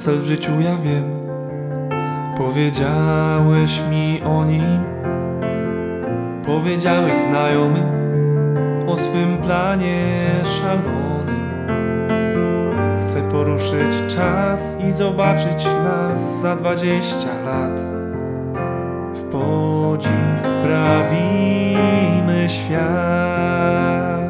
cel w życiu ja wiem. Powiedziałeś mi o nim, powiedziałeś znajomym o swym planie szalonym. Chcę poruszyć czas i zobaczyć nas za 20 lat. W podziw wprawimy świat.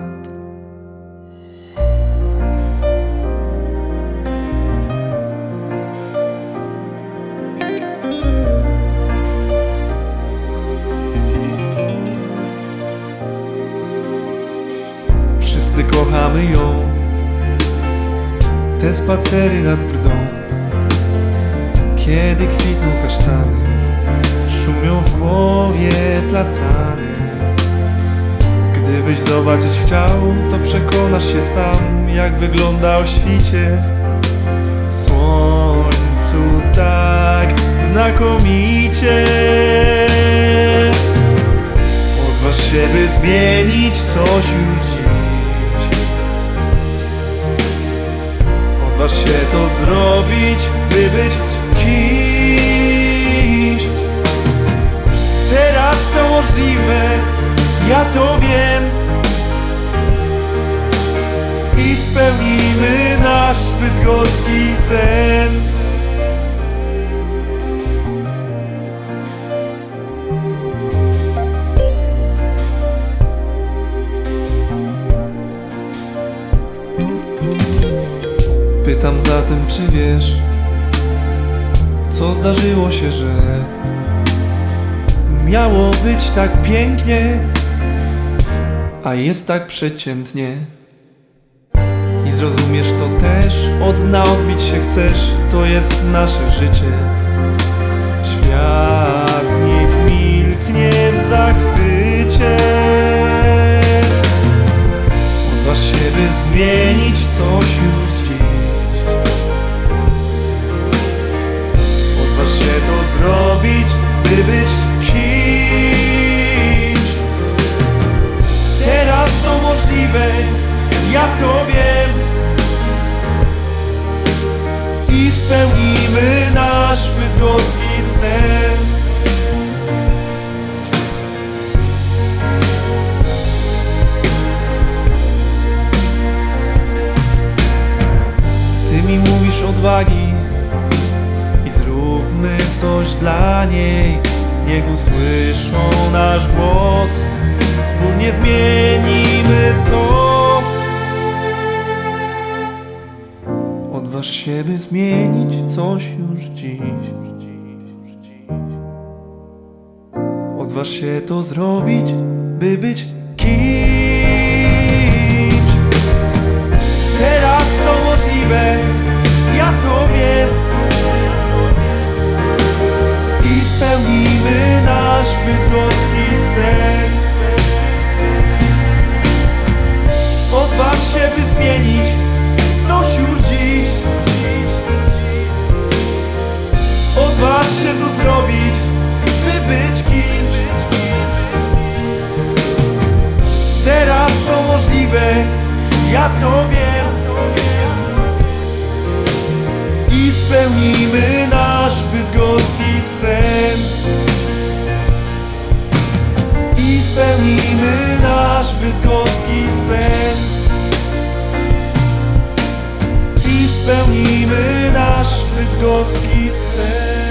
Wszyscy kochamy ją, te spacery nad brdą, kiedy kwitną kasztany, szumią w głowie platany. Gdybyś zobaczyć chciał, to przekonasz się sam, jak wygląda o świcie w słońcu tak znakomicie. Odważ się, by zmienić coś już dziś. Odważ się to zrobić, by być kimś. Teraz to możliwe, ja to wiem. I spełnimy nasz bydgoski sen. Pytam zatem, czy wiesz, co zdarzyło się, że miało być tak pięknie, a jest tak przeciętnie. I zrozumiesz to też, od dna odbić się chcesz, to jest nasze życie. Świat niech milknie w zachwycie. Odważ się, by zmienić coś już dziś. Odważ się to zrobić, by być kimś. Teraz to możliwe, ja to wiem. I spełnimy nasz bydgoski sen. Ty mi mówisz odwagi i zróbmy coś dla niej. Niech usłyszą nasz głos, wspólnie zmienimy to. Odważ się, by zmienić coś już dziś. Odważ się to zrobić, by być kimś. Teraz to możliwe, ja to wiem. I spełnimy nasz bydgoski sen. Odważ się, by zmienić coś już dziś. Odważ się to zrobić, by być kimś. Teraz to możliwe, ja to wiem. I spełnimy nasz bydgoski sen. I spełnimy nasz bydgoski sen. I spełnimy nasz bydgoski sen.